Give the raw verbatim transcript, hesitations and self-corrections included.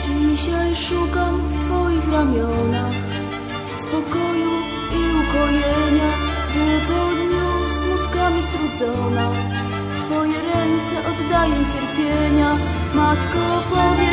Dzisiaj szukam w Twoich ramionach spokoju i ukojenia, gdy po dniu smutkami strudzona w Twoje ręce oddaję cierpienia. Matko, powiedz